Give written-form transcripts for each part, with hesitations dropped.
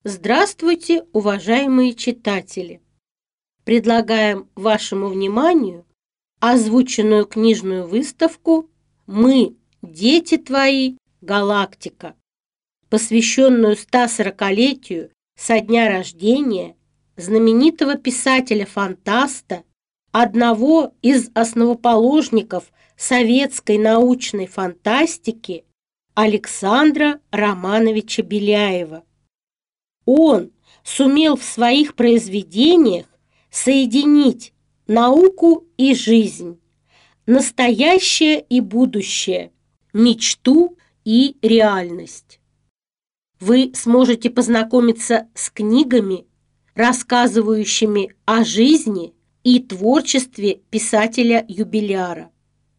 Здравствуйте, уважаемые читатели! Предлагаем вашему вниманию озвученную книжную выставку «Мы, дети твои, галактика», посвященную 140-летию со дня рождения знаменитого писателя-фантаста, одного из основоположников советской научной фантастики Александра Романовича Беляева. Он сумел в своих произведениях соединить науку и жизнь, настоящее и будущее, мечту и реальность. Вы сможете познакомиться с книгами, рассказывающими о жизни и творчестве писателя-юбиляра.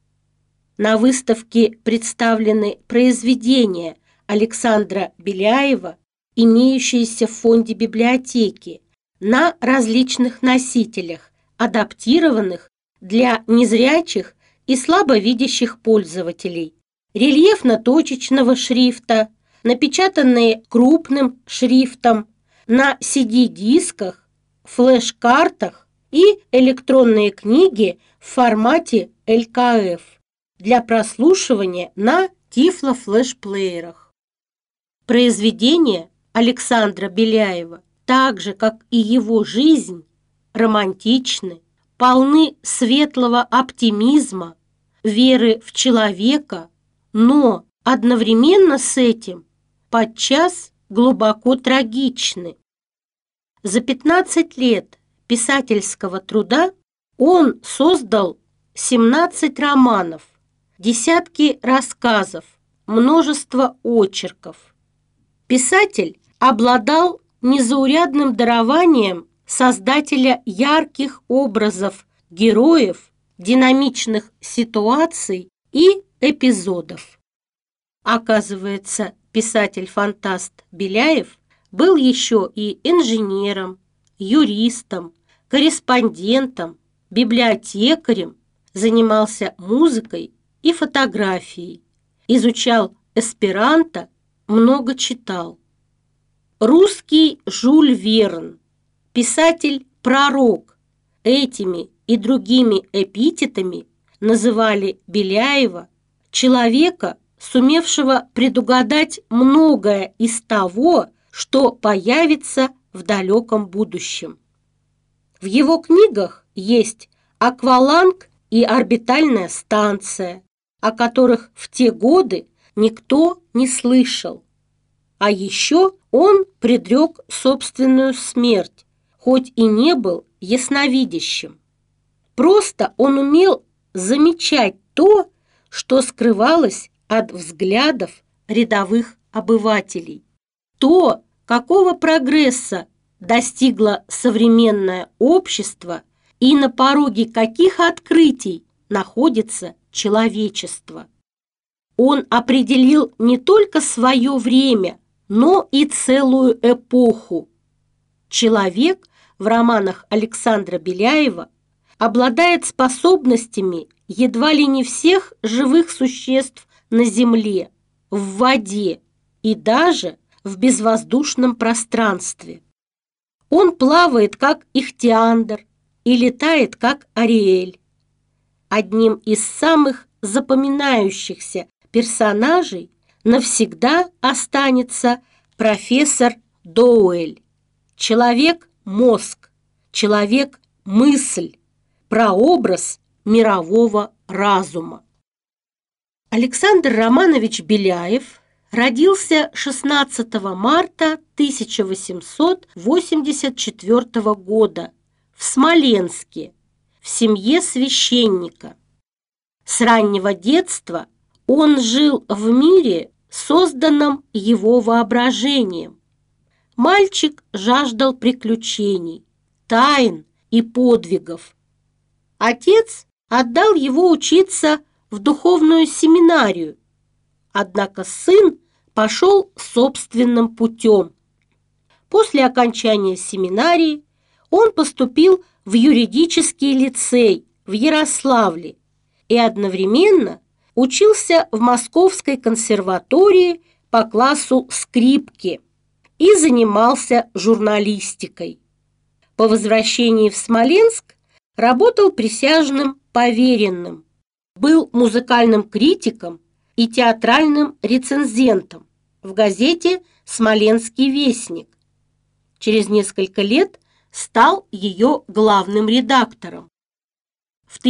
На выставке представлены произведения Александра Беляева, имеющиеся в фонде библиотеки, на различных носителях, адаптированных для незрячих и слабовидящих пользователей, рельефно-точечного шрифта, напечатанные крупным шрифтом, на CD-дисках, флеш-картах и электронные книги в формате ЛКФ для прослушивания на тифло-флеш-плеерах. Произведения Александра Беляева, так же, как и его жизнь, романтичны, полны светлого оптимизма, веры в человека, но одновременно с этим подчас глубоко трагичны. За 15 лет писательского труда он создал 17 романов, десятки рассказов, множество очерков. Писатель обладал незаурядным дарованием создателя ярких образов героев, динамичных ситуаций и эпизодов. Оказывается, писатель-фантаст Беляев был еще и инженером, юристом, корреспондентом, библиотекарем, занимался музыкой и фотографией, изучал эсперанто, много читал. Русский Жюль Верн, писатель-пророк, этими и другими эпитетами называли Беляева, человека, сумевшего предугадать многое из того, что появится в далеком будущем. В его книгах есть «Акваланг» и «Орбитальная станция», о которых в те годы никто не слышал. А еще он предрек собственную смерть, хоть и не был ясновидящим. Просто он умел замечать то, что скрывалось от взглядов рядовых обывателей. То, какого прогресса достигло современное общество и на пороге каких открытий находится человечество. Он определил не только свое время, но и целую эпоху. Человек в романах Александра Беляева обладает способностями едва ли не всех живых существ на Земле, в воде и даже в безвоздушном пространстве. Он плавает, как Ихтиандр, и летает, как Ариэль. Одним из самых запоминающихся персонажей навсегда останется профессор Доуэль, человек-мозг, человек-мысль, прообраз мирового разума. Александр Романович Беляев родился 16 марта 1884 года в Смоленске в семье священника. С раннего детства он жил в мире, созданном его воображением. Мальчик жаждал приключений, тайн и подвигов. Отец отдал его учиться в духовную семинарию, однако сын пошел собственным путем. После окончания семинарии он поступил в юридический лицей в Ярославле и одновременно учился в Московской консерватории по классу скрипки и занимался журналистикой. По возвращении в Смоленск работал присяжным поверенным, был музыкальным критиком и театральным рецензентом в газете «Смоленский вестник». Через несколько лет стал ее главным редактором. В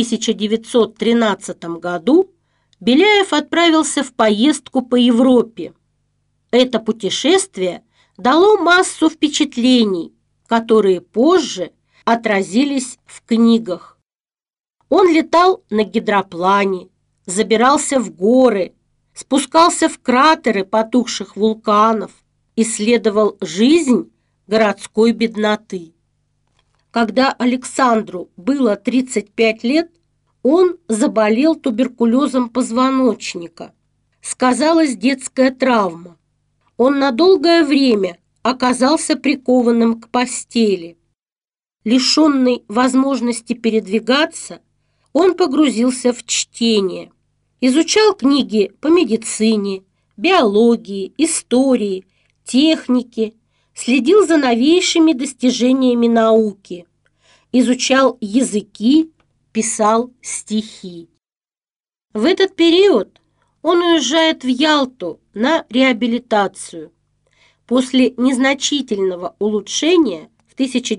1913 году Беляев отправился в поездку по Европе. Это путешествие дало массу впечатлений, которые позже отразились в книгах. Он летал на гидроплане, забирался в горы, спускался в кратеры потухших вулканов, исследовал жизнь городской бедноты. Когда Александру было 35 лет, он заболел туберкулезом позвоночника. Сказалась детская травма. Он на долгое время оказался прикованным к постели. Лишенный возможности передвигаться, он погрузился в чтение. Изучал книги по медицине, биологии, истории, технике, следил за новейшими достижениями науки, изучал языки, писал стихи. В этот период он уезжает в Ялту на реабилитацию. После незначительного улучшения в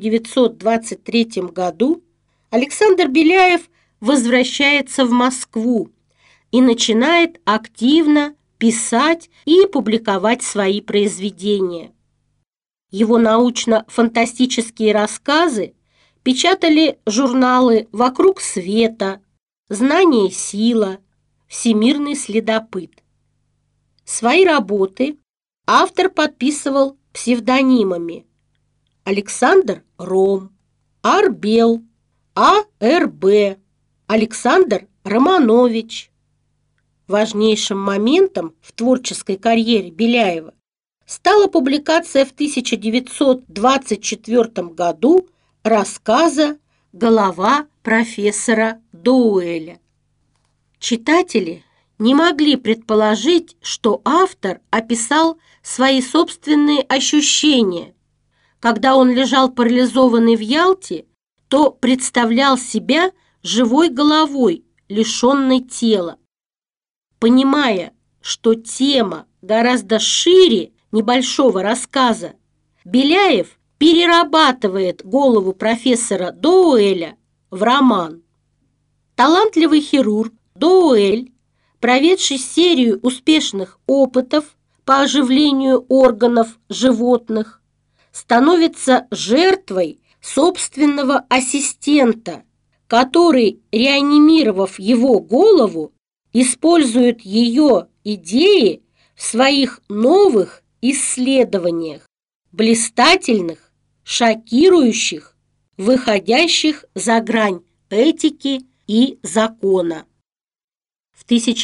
1923 году Александр Беляев возвращается в Москву и начинает активно писать и публиковать свои произведения. Его научно-фантастические рассказы печатали журналы «Вокруг света», «Знание и сила», «Всемирный следопыт». Свои работы автор подписывал псевдонимами: Александр Ром, Арбел, А.Р.Б., Александр Романович. Важнейшим моментом в творческой карьере Беляева стала публикация в 1924 году рассказа «Голова профессора Доуэля». Читатели не могли предположить, что автор описал свои собственные ощущения. Когда он лежал парализованный в Ялте, то представлял себя живой головой, лишенной тела. Понимая, что тема гораздо шире небольшого рассказа, Беляев перерабатывает голову профессора Доуэля в роман. Талантливый хирург Доуэль, проведший серию успешных опытов по оживлению органов животных, становится жертвой собственного ассистента, который, реанимировав его голову, использует ее идеи в своих новых исследованиях, блистательных, шокирующих, выходящих за грань этики и закона. В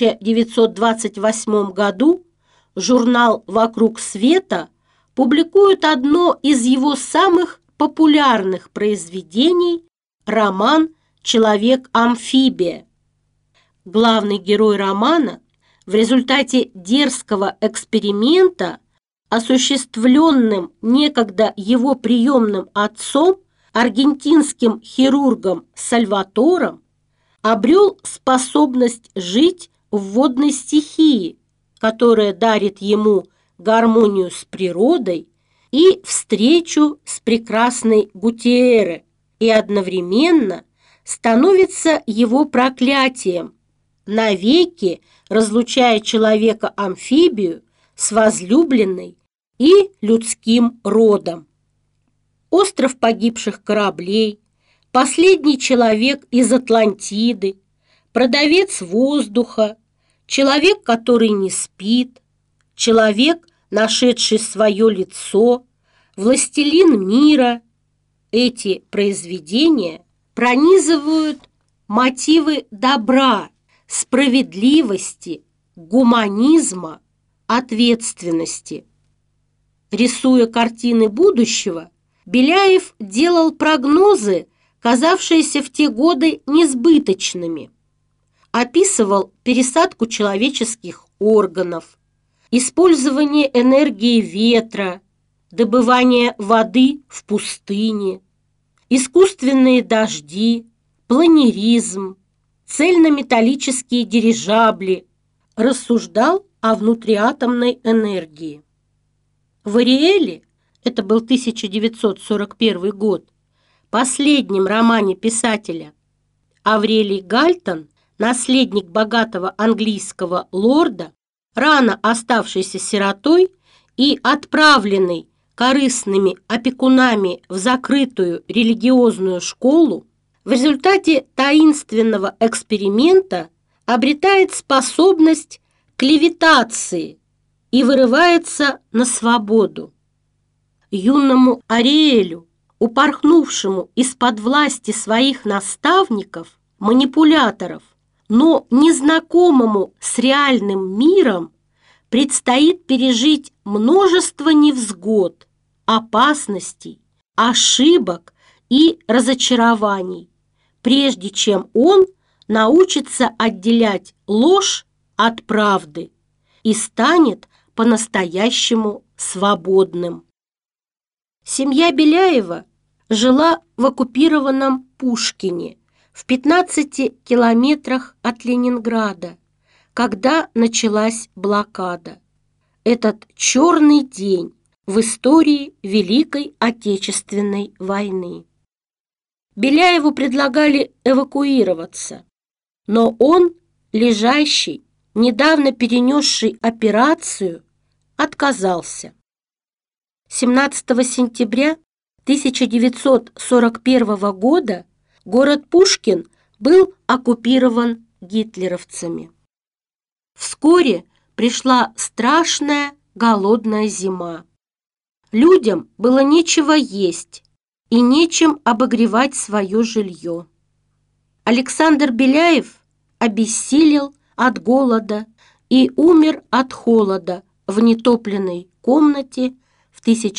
1928 году журнал «Вокруг света» публикует одно из его самых популярных произведений – роман «Человек-амфибия». Главный герой романа в результате дерзкого эксперимента, осуществленным некогда его приемным отцом, аргентинским хирургом Сальватором, обрел способность жить в водной стихии, которая дарит ему гармонию с природой и встречу с прекрасной Гутиерре, и одновременно становится его проклятием, навеки разлучая человека-амфибию с возлюбленной и людским родом. Остров погибших кораблей, последний человек из Атлантиды, продавец воздуха, человек, который не спит, человек, нашедший свое лицо, властелин мира. Эти произведения пронизывают мотивы добра, справедливости, гуманизма, ответственности. Рисуя картины будущего, Беляев делал прогнозы, казавшиеся в те годы несбыточными. Описывал пересадку человеческих органов, использование энергии ветра, добывание воды в пустыне, искусственные дожди, планеризм, цельнометаллические дирижабли, рассуждал о внутриатомной энергии. В «Ариэле», это был 1941 год, последнем романе писателя, Аврелий Гальтон, наследник богатого английского лорда, рано оставшийся сиротой и отправленный корыстными опекунами в закрытую религиозную школу, в результате таинственного эксперимента обретает способность к левитации и вырывается на свободу. Юному Ариэлю, упорхнувшему из-под власти своих наставников, манипуляторов, но незнакомому с реальным миром, предстоит пережить множество невзгод, опасностей, ошибок и разочарований, прежде чем он научится отделять ложь от правды и станет по-настоящему свободным. Семья Беляева жила в оккупированном Пушкине в 15 километрах от Ленинграда, когда началась блокада. Этот черный день в истории Великой Отечественной войны. Беляеву предлагали эвакуироваться, но он, лежащий, недавно перенесший операцию, отказался. 17 сентября 1941 года город Пушкин был оккупирован гитлеровцами. Вскоре пришла страшная голодная зима. Людям было нечего есть и нечем обогревать свое жилье. Александр Беляев обессилел от голода и умер от холода в нетопленной комнате в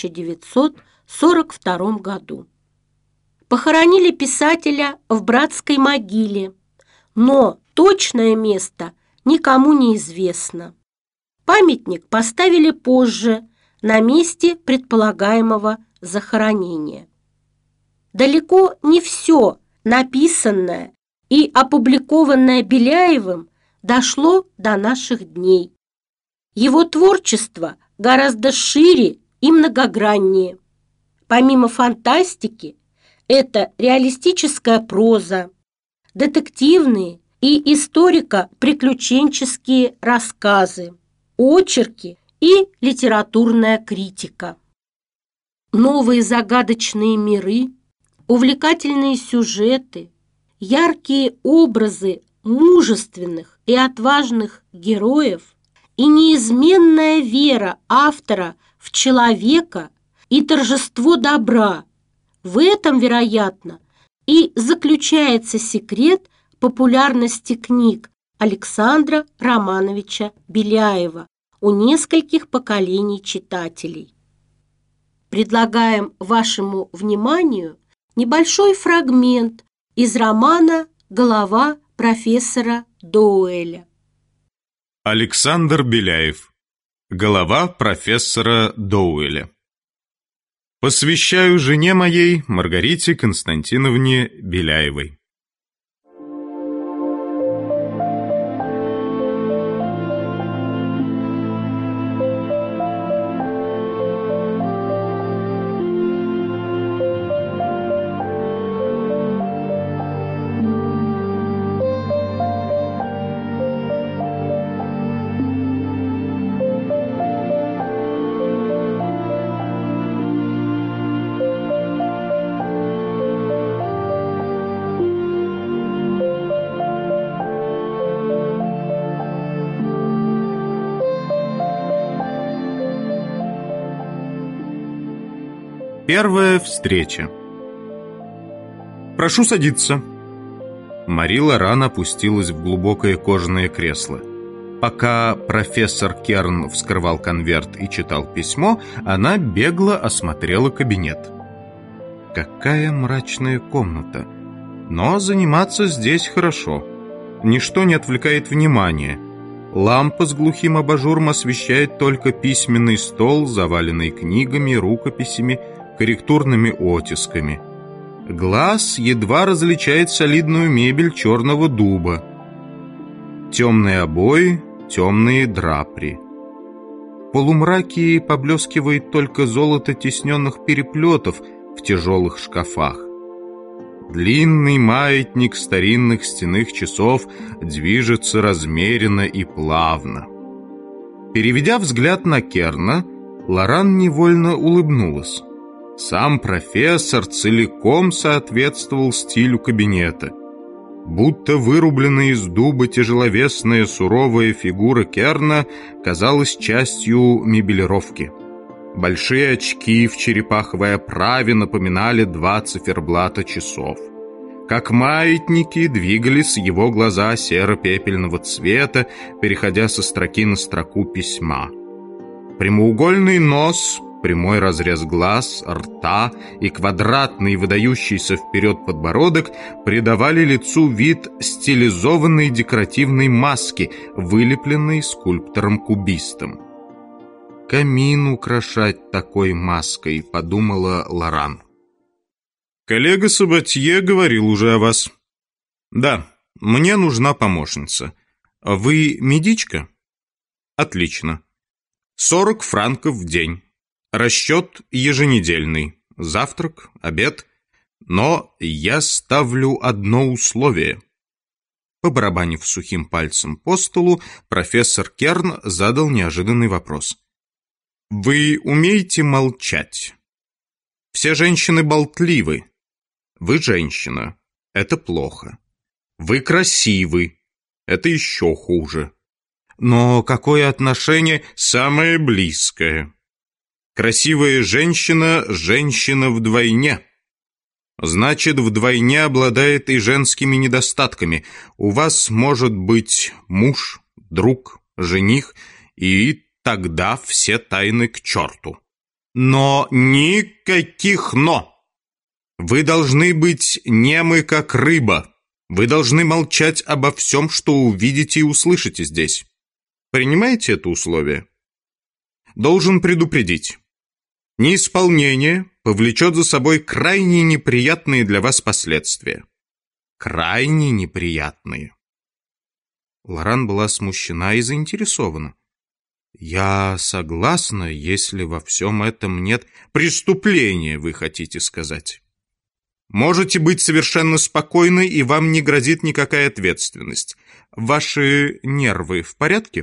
1942 году. Похоронили писателя в братской могиле, но точное место никому не известно. Памятник поставили позже на месте предполагаемого захоронения. Далеко не все написанное и опубликованное Беляевым дошло до наших дней. Его творчество гораздо шире и многограннее. Помимо фантастики, это реалистическая проза, детективные и историко-приключенческие рассказы, очерки и литературная критика. Новые загадочные миры, увлекательные сюжеты, яркие образы мужественных и отважных героев и неизменная вера автора в человека и торжество добра. В этом, вероятно, и заключается секрет популярности книг Александра Романовича Беляева у нескольких поколений читателей. Предлагаем вашему вниманию небольшой фрагмент из романа «Голова профессора Доуэля». Александр Беляев. Голова профессора Доуэля. Посвящаю жене моей, Маргарите Константиновне Беляевой. Первая встреча. «Прошу садиться». Марила рано опустилась в глубокое кожаное кресло. Пока профессор Керн вскрывал конверт и читал письмо, она бегло осмотрела кабинет. Какая мрачная комната. Но заниматься здесь хорошо. Ничто не отвлекает внимания. Лампа с глухим абажуром освещает только письменный стол, заваленный книгами, рукописями, корректурными оттисками. Глаз едва различает солидную мебель черного дуба. Темные обои, темные драпри. В полумраке поблескивает только золото тисненных переплетов в тяжелых шкафах. Длинный маятник старинных стенных часов движется размеренно и плавно. Переведя взгляд на Керна, Лоран невольно улыбнулась. Сам профессор целиком соответствовал стилю кабинета. Будто вырубленная из дуба тяжеловесная суровая фигура Керна казалась частью мебелировки. Большие очки в черепаховой оправе напоминали 2 циферблата часов. Как маятники двигались его глаза серо-пепельного цвета, переходя со строки на строку письма. Прямоугольный нос, прямой разрез глаз, рта и квадратный выдающийся вперед подбородок придавали лицу вид стилизованной декоративной маски, вылепленной скульптором-кубистом. «Камин украшать такой маской», — подумала Лоран. «Коллега Сабатье говорил уже о вас». «Да, мне нужна помощница. Вы медичка?» «Отлично. 40 франков в день. Расчет еженедельный. Завтрак, обед. Но я ставлю одно условие». Побарабанив сухим пальцем по столу, профессор Керн задал неожиданный вопрос. «Вы умеете молчать? Все женщины болтливы. Вы женщина. Это плохо. Вы красивы. Это еще хуже. Но какое отношение самое близкое? Красивая женщина – женщина вдвойне. Значит, вдвойне обладает и женскими недостатками. У вас может быть муж, друг, жених, и тогда все тайны к черту. Но никаких «но». Вы должны быть немы, как рыба. Вы должны молчать обо всем, что увидите и услышите здесь. Принимаете это условие? Должен предупредить. Неисполнение повлечет за собой крайне неприятные для вас последствия. Крайне неприятные. Лоран была смущена и заинтересована. «Я согласна, если во всем этом нет преступления, вы хотите сказать. Можете быть совершенно спокойны, и вам не грозит никакая ответственность. Ваши нервы в порядке?»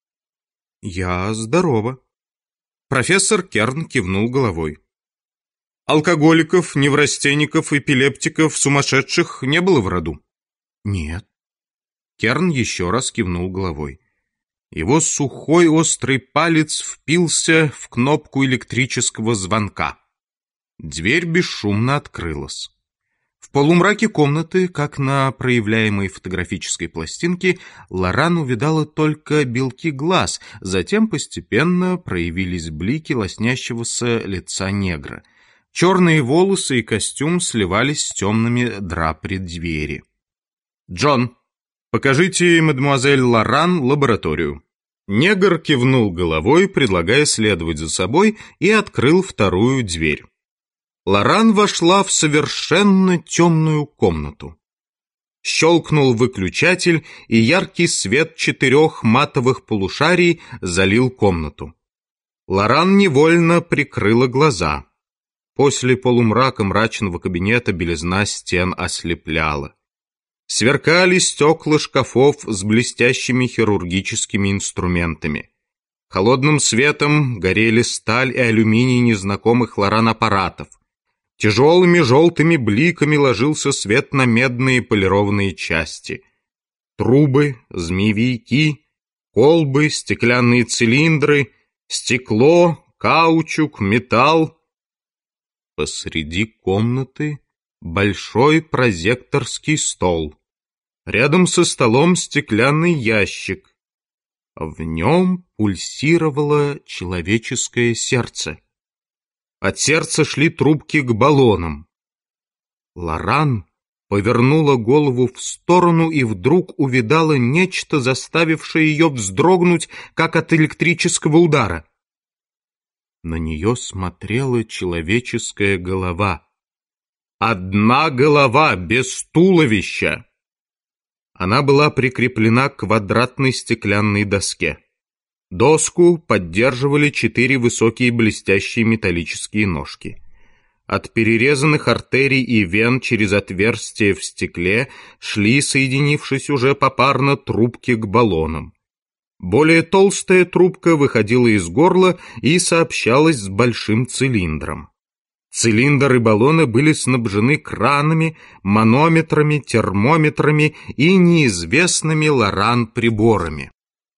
«Я здорова». Профессор Керн кивнул головой. «Алкоголиков, неврастенников, эпилептиков, сумасшедших не было в роду?» «Нет». Керн еще раз кивнул головой. Его сухой острый палец впился в кнопку электрического звонка. Дверь бесшумно открылась. В полумраке комнаты, как на проявляемой фотографической пластинке, Лоран увидала только белки глаз, затем постепенно проявились блики лоснящегося лица негра. Черные волосы и костюм сливались с темными драпри двери. «Джон, покажите мадемуазель Лоран лабораторию». Негр кивнул головой, предлагая следовать за собой, и открыл вторую дверь. Лоран вошла в совершенно темную комнату. Щелкнул выключатель, и яркий свет 4 матовых полушарий залил комнату. Лоран невольно прикрыла глаза. После полумрака мрачного кабинета белизна стен ослепляла. Сверкали стекла шкафов с блестящими хирургическими инструментами. Холодным светом горели сталь и алюминий незнакомых Лоран аппаратов. Тяжелыми желтыми бликами ложился свет на медные полированные части. Трубы, змеевики, колбы, стеклянные цилиндры, стекло, каучук, металл. Посреди комнаты большой прозекторский стол. Рядом со столом стеклянный ящик. В нем пульсировало человеческое сердце. От сердца шли трубки к баллонам. Лоран повернула голову в сторону и вдруг увидала нечто, заставившее ее вздрогнуть, как от электрического удара. На нее смотрела человеческая голова. Одна голова, без туловища. Она была прикреплена к квадратной стеклянной доске. Доску поддерживали 4 высокие блестящие металлические ножки. От перерезанных артерий и вен через отверстия в стекле шли, соединившись уже попарно, трубки к баллонам. Более толстая трубка выходила из горла и сообщалась с большим цилиндром. Цилиндр и баллоны были снабжены кранами, манометрами, термометрами и неизвестными Лоран-приборами.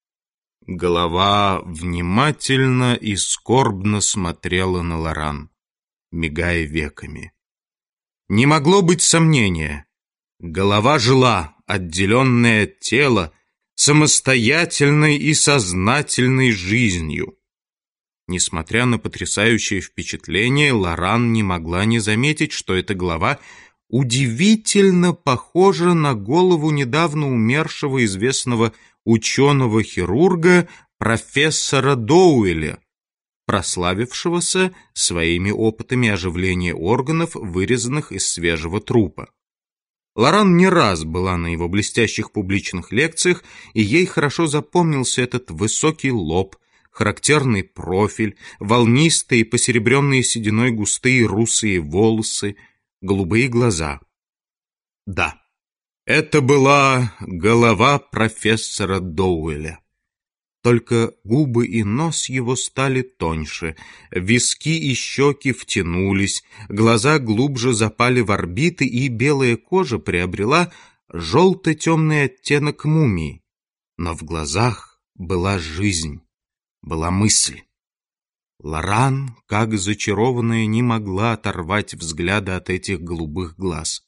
Голова внимательно и скорбно смотрела на Лоран, мигая веками. Не могло быть сомнения. Голова жила, отделенная от тела, самостоятельной и сознательной жизнью. Несмотря на потрясающее впечатление, Лоран не могла не заметить, что эта голова удивительно похожа на голову недавно умершего известного ученого-хирурга профессора Доуэля, прославившегося своими опытами оживления органов, вырезанных из свежего трупа. Лоран не раз была на его блестящих публичных лекциях, и ей хорошо запомнился этот высокий лоб, характерный профиль, волнистые, посеребренные сединой густые русые волосы, голубые глаза. Да, это была голова профессора Доуэля. Только губы и нос его стали тоньше, виски и щеки втянулись, глаза глубже запали в орбиты, и белая кожа приобрела желто-темный оттенок мумии. Но в глазах была жизнь, была мысль. Лоран, как зачарованная, не могла оторвать взгляда от этих голубых глаз.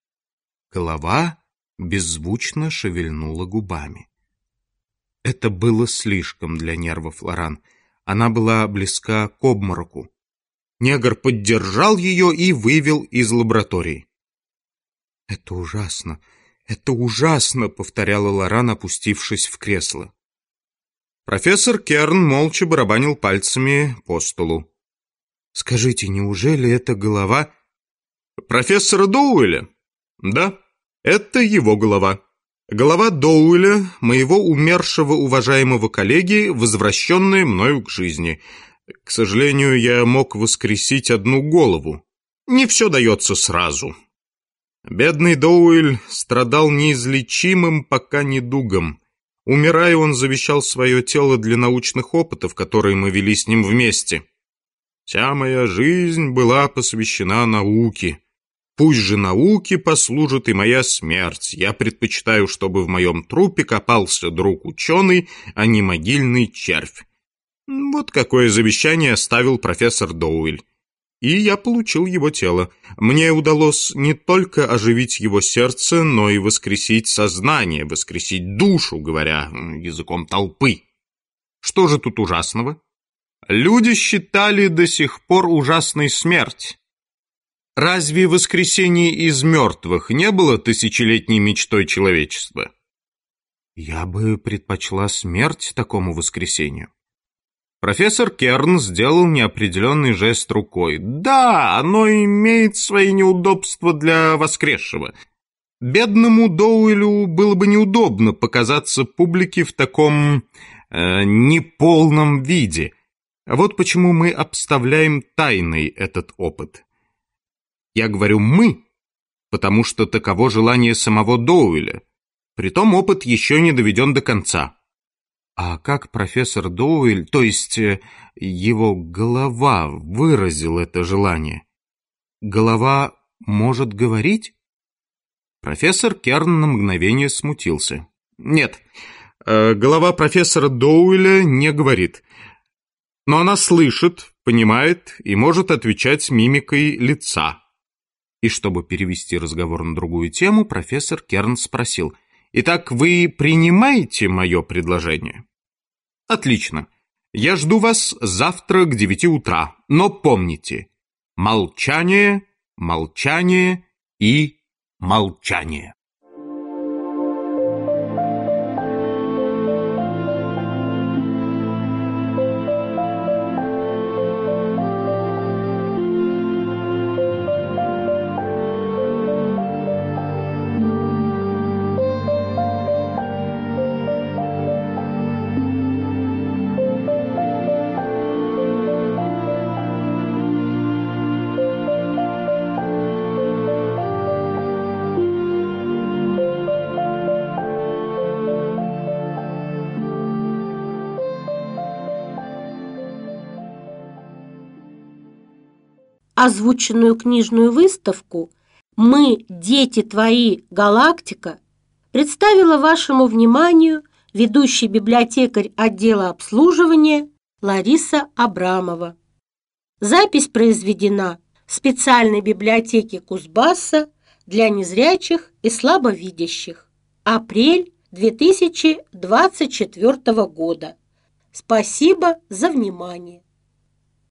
Голова беззвучно шевельнула губами. Это было слишком для нервов Лоран. Она была близка к обмороку. Негр поддержал ее и вывел из лаборатории. «Это ужасно, — повторяла Лоран, опустившись в кресло. Профессор Керн молча барабанил пальцами по столу. «Скажите, неужели это голова...» «Профессора Доуэля?» «Да, это его голова. Голова Доуэля, моего умершего уважаемого коллеги, возвращенная мною к жизни. К сожалению, я мог воскресить одну голову. Не все дается сразу». Бедный Доуэль страдал неизлечимым пока недугом. Умирая, он завещал свое тело для научных опытов, которые мы вели с ним вместе. Вся моя жизнь была посвящена науке. Пусть же науке послужит и моя смерть. Я предпочитаю, чтобы в моем трупе копался друг-ученый, а не могильный червь. Вот какое завещание оставил профессор Доуэль. И я получил его тело. Мне удалось не только оживить его сердце, но и воскресить сознание, воскресить душу, говоря языком толпы. Что же тут ужасного? Люди считали до сих пор ужасной смерть. Разве воскресение из мертвых не было тысячелетней мечтой человечества? Я бы предпочла смерть такому воскресению. Профессор Керн сделал неопределенный жест рукой. Да, оно имеет свои неудобства для воскресшего. Бедному Доуэлю было бы неудобно показаться публике в таком неполном виде. Вот почему мы обставляем тайной этот опыт. Я говорю «мы», потому что таково желание самого Доуэля. Притом опыт еще не доведен до конца. А как профессор Доуэль, то есть его голова, выразил это желание? Голова может говорить? Профессор Керн на мгновение смутился. Нет, голова профессора Доуэля не говорит. Но она слышит, понимает и может отвечать мимикой лица. И чтобы перевести разговор на другую тему, профессор Керн спросил: «Итак, вы принимаете мое предложение?» «Отлично. Я жду вас завтра к 9 утра. Но помните, молчание, молчание и молчание. Озвученную книжную выставку «Мы, дети твои, галактика» представила вашему вниманию ведущий библиотекарь отдела обслуживания Лариса Абрамова. Запись произведена в специальной библиотеке Кузбасса для незрячих и слабовидящих. Апрель 2024 года. Спасибо за внимание.